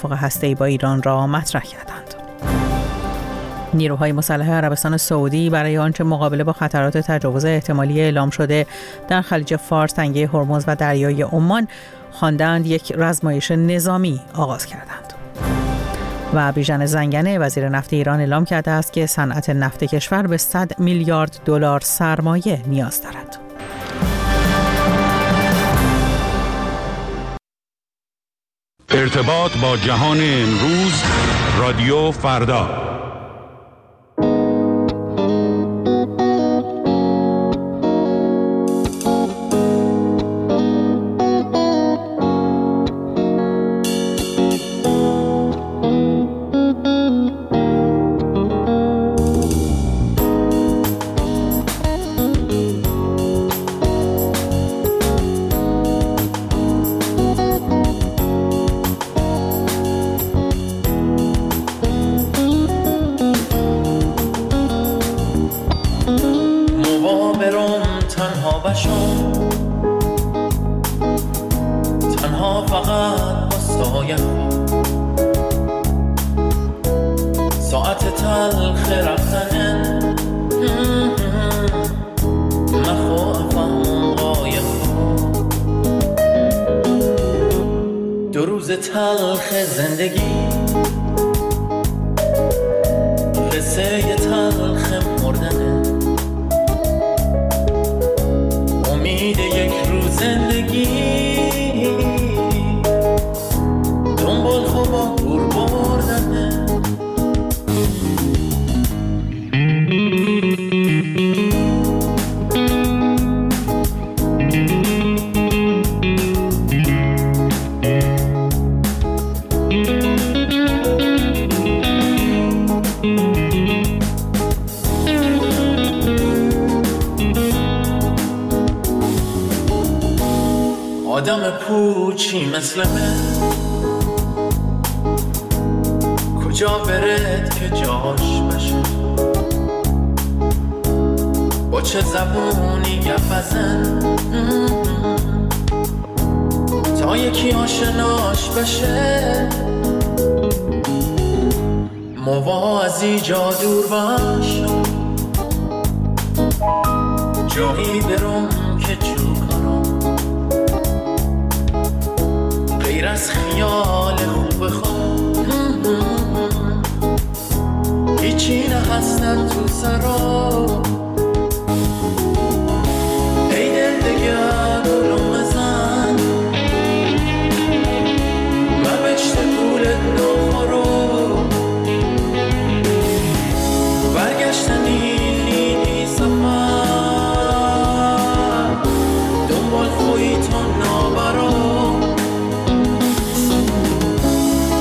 هسته‌ای با ایران را مطرح کردند. نیروهای مسلح عربستان سعودی برای آنچه مقابله با خطرات تجاوز احتمالی اعلام شده در خلیج فارس، تنگه هرمز و دریای عمان خواندند یک رزمایش نظامی آغاز کردند. و بیژن زنگنه وزیر نفت ایران اعلام کرده است که صنعت نفت کشور به 100 میلیارد دلار سرمایه نیاز دارد. ارتباط با جهان امروز، رادیو فردا. تنها فقط باستایم ساعت تلخ رفتن مخوافم قایق دو روز تلخ زندگی قصه تلخ مردنه امید یک روز زندگی دنبال خوابا گور بردنه آدم پوچی مثل من کجا برد که جاش بشه با چه زبونی گپ بزن تا یکی آشناش بشه موازی جا دور باش جایی برم که چوکارم غیر از خیال خوب خواب هیچی نهستن تو سرا ای دل دگر دلم بزن و بشت پولت نخورو برگشتنی نیدی سفر دنبال خویی تو نابرو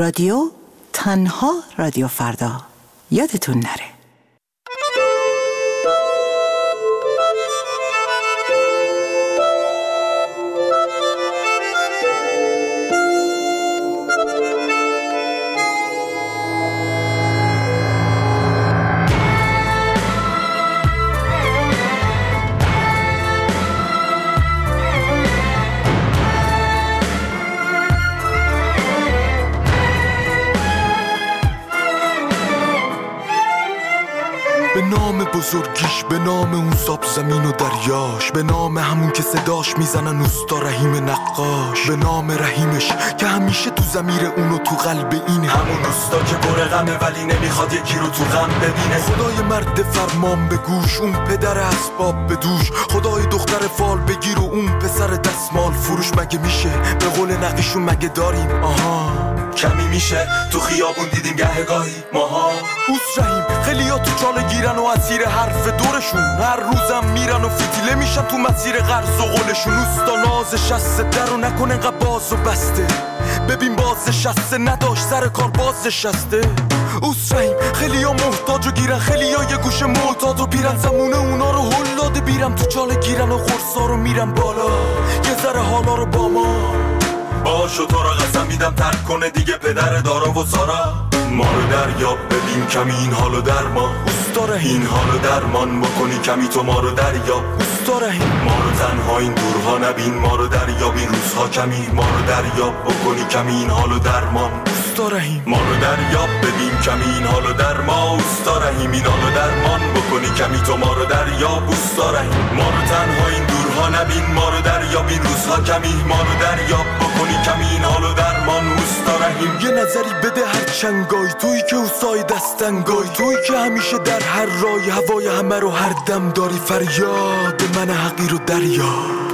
رادیو، تنها رادیو فردا. یادتون نره. به نام بزرگیش، به نام اون ساب زمین و دریاش، به نام همون که صداش میزنن اوستا رحیم نقاش، به نام رحیمش که همیشه تو ضمیر اونو تو قلب اینه، همون اوستا که پر غمه ولی نمیخواد یکی رو تو غم ببینه. خدای مرد فرمان به گوش، اون پدر اسباب به دوش، خدای دختر فال بگیر و اون پسر دستمال فروش. مگه میشه به قول نقیشون مگه داریم آها کمی میشه تو خیابون دیدیم گهگاهی ماها. اوس رحیم خیلیا تو چاله گیرن و اسیر حرف دورشون، هر روزم میرن و فتیله میشن تو مسیر قرض و قولشون. اوستا ناز شسته در و نکنه انقدر باز و بسته، ببین باز شسته نداشت سر کار باز شسته. اوس رحیم خیلیا محتاج و گیرن، خیلیا یه گوشه معتاد و بیرن، زمونه اونا رو هل داده بیرم تو چاله گیرن و قرصا رو میرن بالا یه ذره حالا رو با ما. باشو تو را قسم میدم ترک کنه دیگه پدر دارا و سارا. ما رو دریاب ببین کمی این حالو در ما. اوستا رحیم این حالو درمان بکنی کمی تو ما رو دریاب. اوستا رحیم ما رو تنها این دورها نبین، ما رو دریاب این روزها کمی، ما رو دریاب بکنی کمی این حالو درمان. اوستا رحیم ما رو دریاب ببین کمی این حالو در ما. اوستا رحیم این حالو درمان بکنی کمی تو ما رو دریاب. اوستا رحیم ما رو تنها این دورها نبین، ما رو دریاب این روزها کمی، ما رو دریاب بکنی کمی این حالو درمان. اوستا رحیم یه نظری بده هر چنگای، تویی که اوستای دستنگای، تویی که همیشه در هر رای هوای همه رو هر دم داری. فریاد من حقیر و دریا،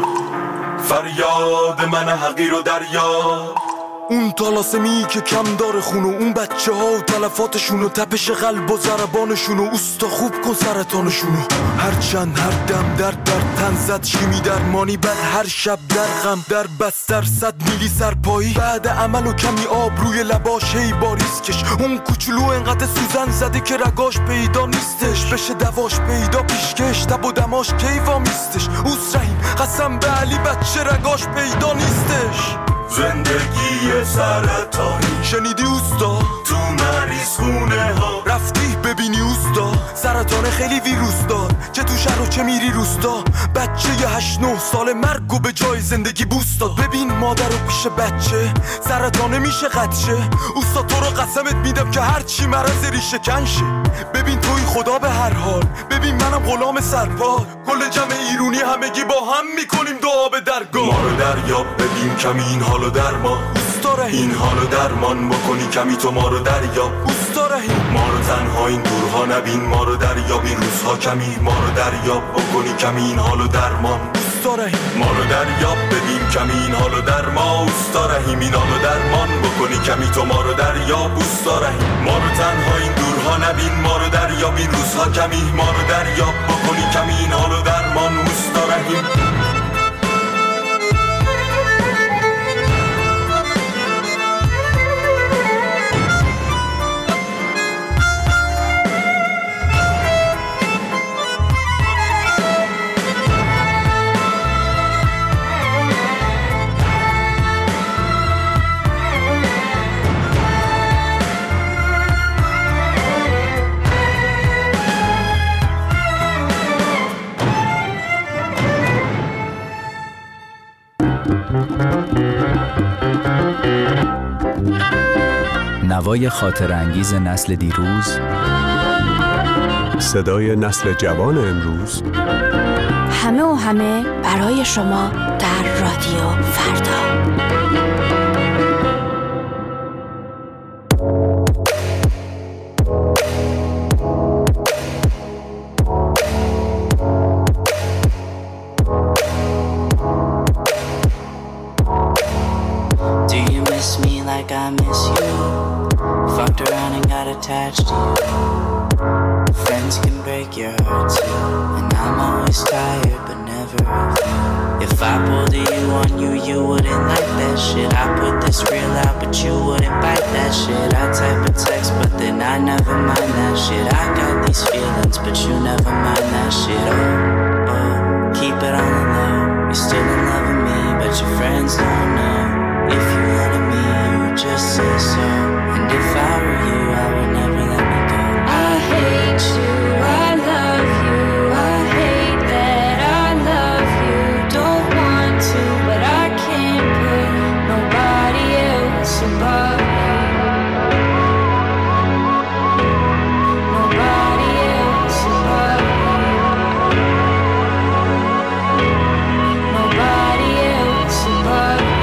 فریاد من حقیر و دریا. اون طلاسمی که کم داره خونو، اون بچه ها و تلفاتشون و تپش قلب و ضربانشون و اوستا خوب کن سرطانشونو. هر چند هر دم در تن زد شیمی درمانی، بعد هر شب در غم در بستر 100 میلی سرپایی، بعد عمل و کمی آب روی لباش هی باریز کش. اون کوچولو انقدر سوزن زده که رگاش پیدا نیستش، بشه دواش پیدا پیشکش تب و دماش کیوا میستش. اوس رحیم قسم به علی بچه رگاش پیدا نیستش. زندگی سرطانی شنیدی اوستا؟ تو مریض خونه ها رفتی ببینی اوستا؟ سرطان خیلی ویروس دار، چه تو شهر و چه میری روستا. بچه 8-9 ساله مرگو به جای زندگی بوست داد. ببین مادر رو پیش بچه سرطانه میشه قدشه. اوستا تو رو قسمت میدم که هرچی مرض ریشه کنشه. ببین توی خدا به هر حال، ببین منم غلام سرپا. کل جمع ایرونی همگی با هم میکنیم دعا به درگاه. ما رو دریاب ببین کمی این حالو در ما. اوستا رحیم این حالو درمان بکنی کمی تو ما رو دریاب. اوستا رحیم ما رو تنها این دورها نبین، ما رو دریاب این روزها کمی، ما رو دریاب بکنی کمی این حالو درمان. اوستا رحیم ما رو دریاب ببین کمی این حالو در ما. اوستا رحیم این حالو درمان بکنی کمی تو ما رو دریاب. اوستا رحیم ما رو تنها این دورها نبین، ما رو دریاب این روزها کمی، ما رو دریاب بکنی کمی این حالو درمان. اوستا رحیم نوای خاطر انگیز نسل دیروز، صدای نسل جوان امروز، همه و همه برای شما در رادیو فردا. Like I miss you, fucked around and got attached to you. Friends can break your heart too, and I'm always tired but never never have. If I pulled a you on you, you wouldn't like that shit. I put this real out, but you wouldn't bite that shit. I type a text, but then I never mind that shit. I got these feelings, but you never mind that shit. Oh, keep it on the low. You're still in love with me, but your friends don't know. If you wanted me, you would just say so. And if I were you, I would never let me go. I hate you, I love you. I hate that I love you. Don't want to, but I can't put nobody else above you. Nobody else above you. Nobody else above you.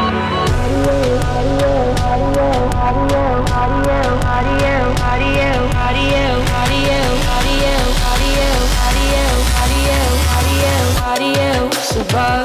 Above.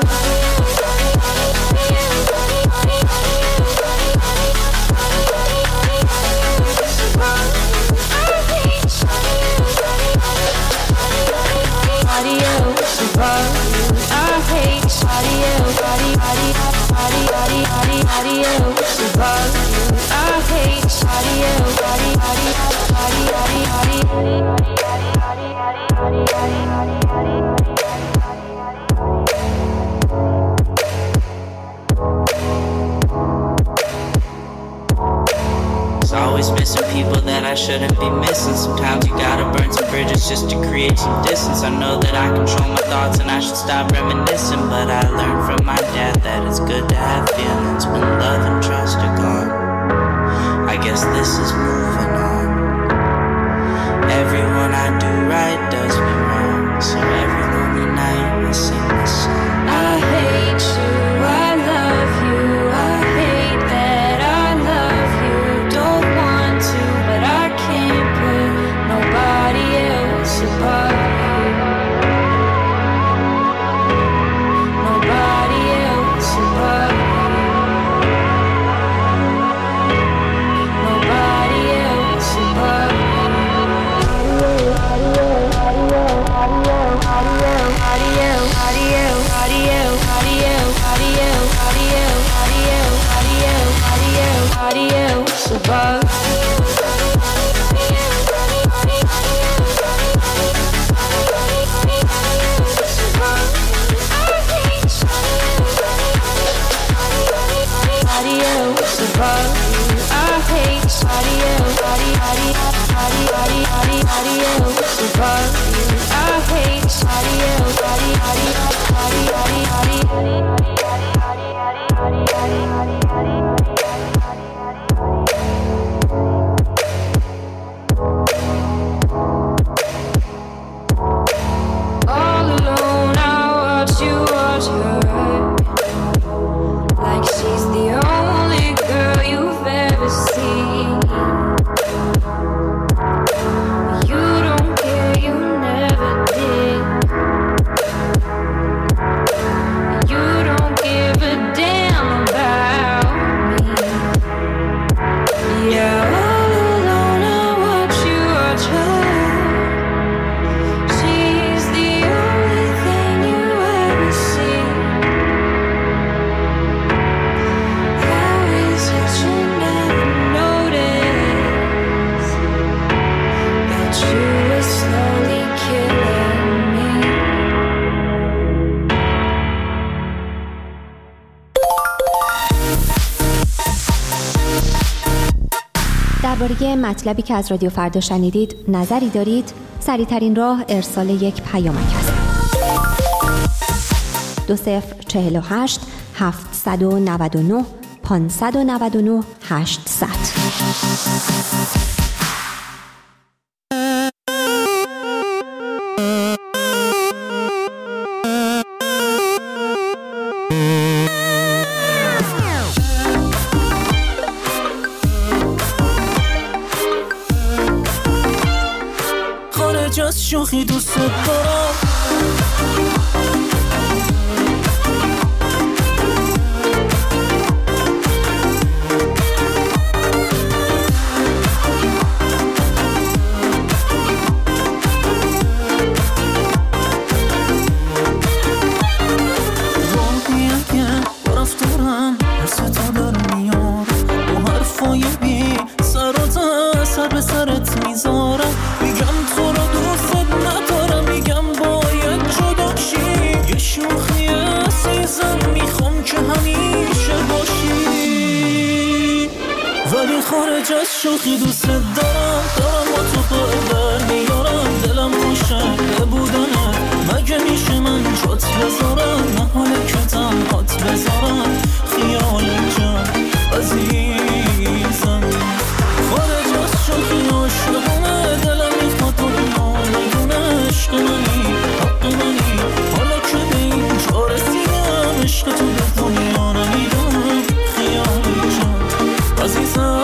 Always missing people that I shouldn't be missing. Sometimes you gotta burn some bridges just to create some distance. I know that I control my thoughts and I should stop reminiscing, but I learned from my dad that it's good to have feelings when love and trust are gone. I guess this is moving on. Everyone I do right does me wrong, so every lonely night I sing this song. I hate you, I love you. I hate that I love you. Don't want to, but I can't put nobody else above you. Nobody else above you. Nobody else above you. Above. درباره مطلبی که از رادیو فردا شنیدید نظری دارید؟ سریع‌ترین راه ارسال یک پیامک است. 2048 799 599 800. از شوخی دوست دارم از شوخی دوست دارم با تو قرار میارم دلم خوشه بودنه مگه میشه من جات بذارم نه حاله که تنهات بذارم خیال جان عزیزم خارج از شوخی عاشقانه دلم میخواد تو نمیدونه عشق منی حق منی حالا که به این جا رسیدم عشق تو به دنیا نمیدم خیال جان عزیزم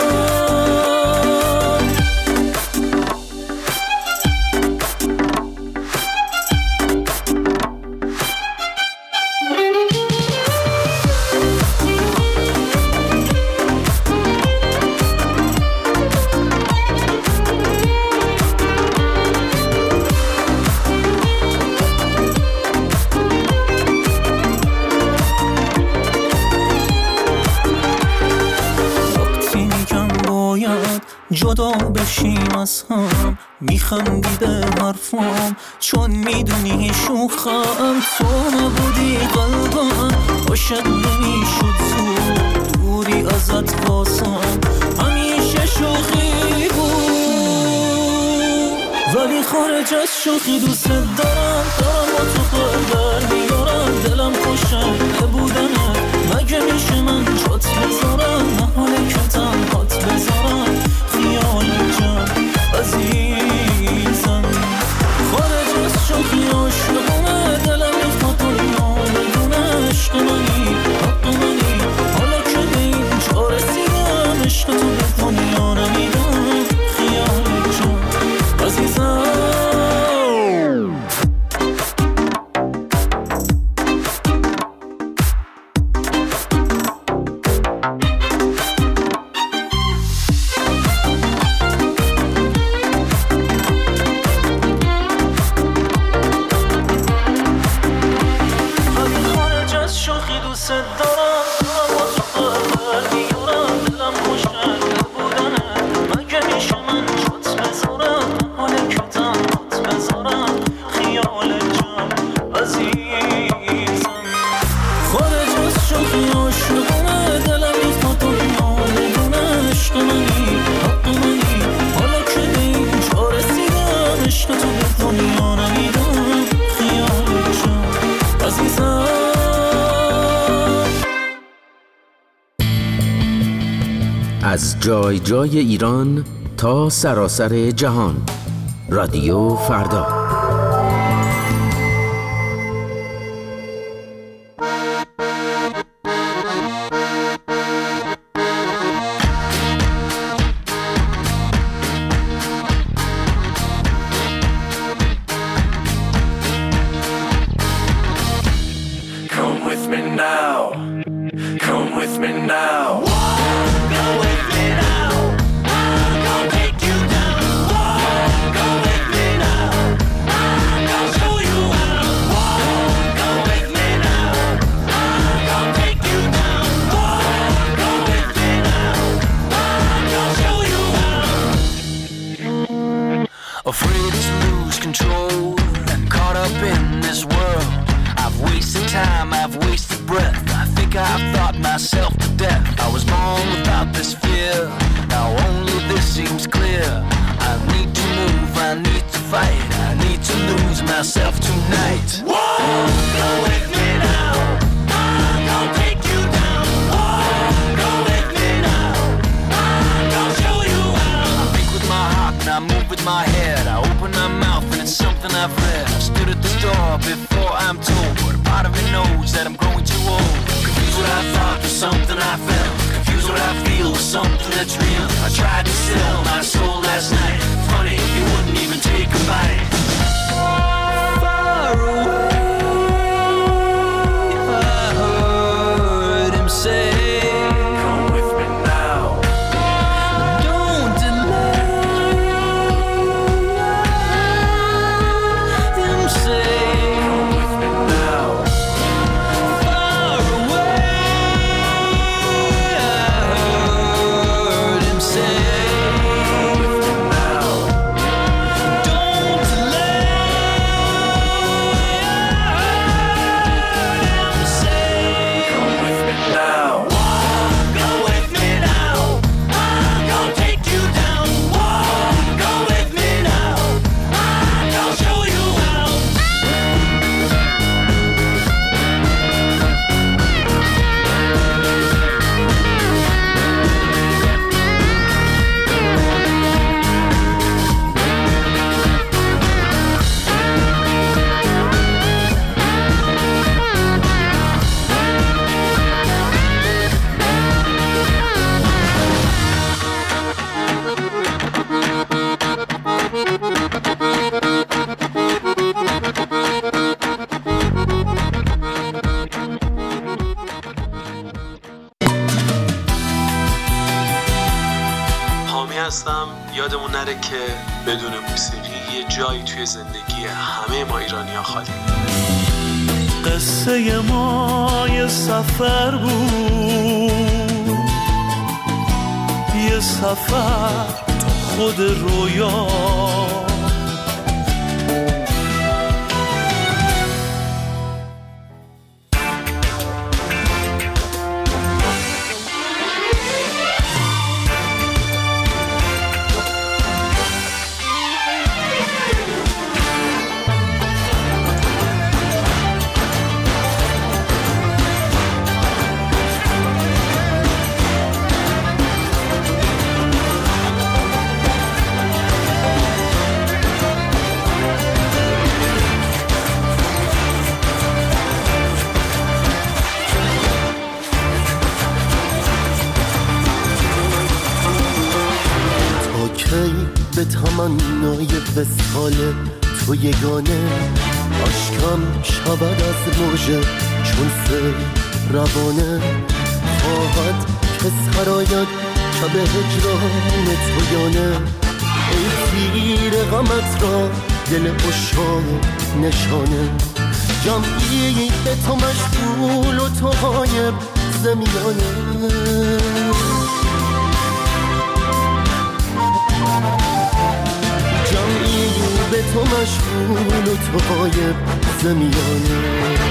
جدا بشیم از هم میخندی به حرفام چون میدونی شوخم تو نبودی قلبم عاشق نمیشد زود دوری ازت واسم همیشه شوخی بود ولی خارج از شوخی دوست دارم با تو قرار میارم دلم خوشه بودنه مگه میشه من جات بذارم نه حاله که تنهات بذارم خیال جان عزیزم خارج از شوخی عاشقانه دلم میخواد دنیا بدونه عشق منی حق منی حالا که به این جا رسیدم عشق تو به دنیا نمیدم خیال جان عزیزم از جای جای ایران تا سراسر جهان رادیو فردا. Afraid to lose control and caught up in this world. I've wasted time, I've wasted breath. I think I've thought myself to death. I was born without this fear. Now only this seems clear. I need to move, I need to fight. I need to lose myself tonight. Whoa, go with me now. I'm gonna take you down. Whoa, go with me now. I'm gonna show you how. I think with my heart and I move with my head. I open my mouth and it's something I've read. I stood at the door before I'm told, but a part of me knows that I'm growing too old. Confused what I thought was something I felt. Confused what I feel was something that's real. I tried to sell my soul last night. Funny, you wouldn't even take a bite. Far away, I heard him say, come with me now. Don't delay. Him say, come with me now. Far away, I heard him say, come with me now. Don't delay. یادمون نره که بدون موسیقی یه جایی توی زندگی همه ما ایرانی‌ها خالی. قصه ما یه سفر بود، یه سفر تو خود رویا. به تمنای وصال تو یگانه، عشقم شود از موجه چون سیل روانه. خواهد که سراید شب هجران تو یانه، ای تیر غمت را دل عشاق نشانه. جمعی به تو مشغول و تو غایب زمیانه. جمعی به تو مشغول و تو غایب زمیانه.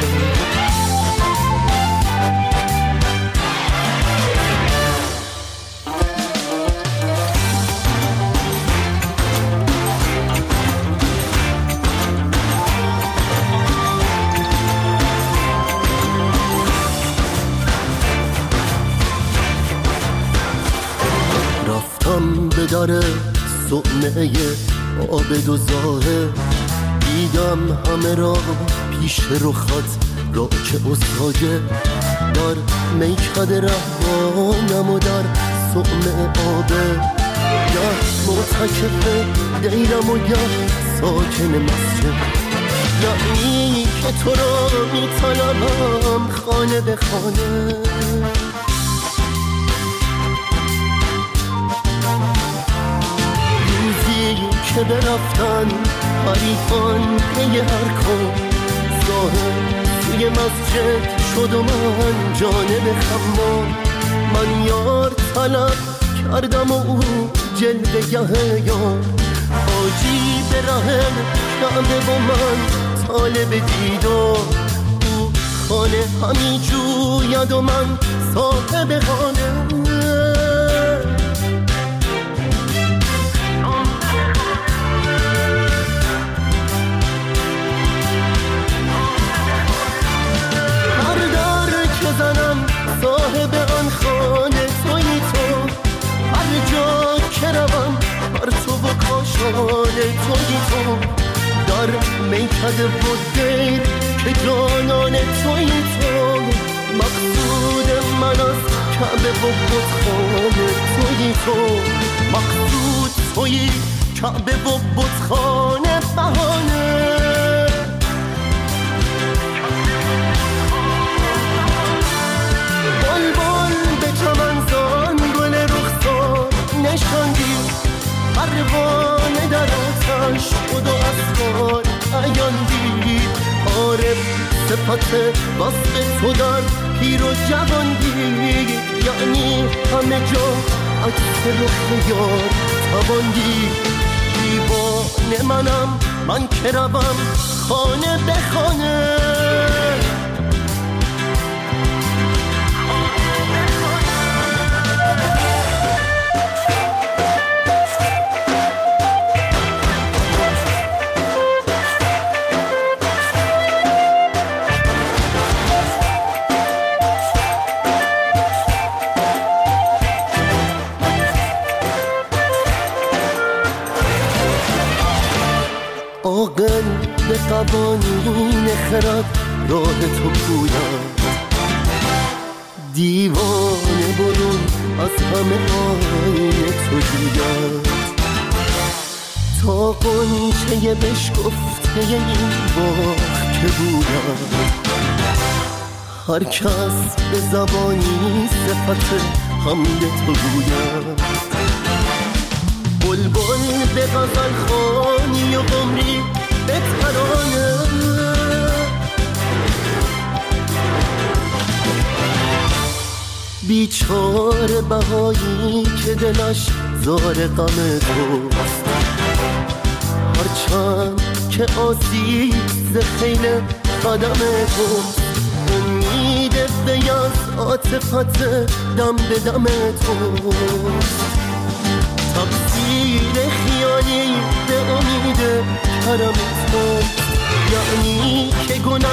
رفتم به در صومعه عابد و زاهد، دیدم همه را پیش رخت را که اصاگه. در میکده رهبانم و در صومعه عابد، گه معتکف دیرم و گه ساکن مسجد. یعنی که تو را میطلبم خانه به خانه. که برفتن حریفان پی هر کن، ظاهر توی مسجد شد و من جانب خمام. من یار طلب کردم و او جلوه گه یار، حاجی به ره کعبه و من طالب دیدار. او خانه همی جوید و من صاحب خانه. صاحب آن خانه تویی تو، هر جا که روم هر تو و کاشانه تویی تو. در میکده و دیر که جانان تویی تو، مقصود من از کعبه و بتخانه تویی تو. مقصود تویی کعبه و بتخانه بهانه. چمنزان گل رخسار نشاندی، پروانه در آتش خود و اسرار عیاندی. عارف صفت وصف تو در پیر و جواندی، یعنی همه جا عکس رخ یار تواندی. دیوانه منم من که روم خانه به خانه. عاقل به قوانین خرد راه تو پوید، دیوانه برون از همه آینه تو جوید. تا قنچه بشکفته این باغ که بوید، هر کس به زبانی صفت حمد تو گوید. بلبل به غزل خوانی و عمری به ترانه. بیچاره بهایی که دلش زار غم توست، هرچند که آسیب ز خیل قدم توست. امید وی از عاطفت دم به دم توست، تقصیر خیالی به امید کرم توست. یعنی که گناه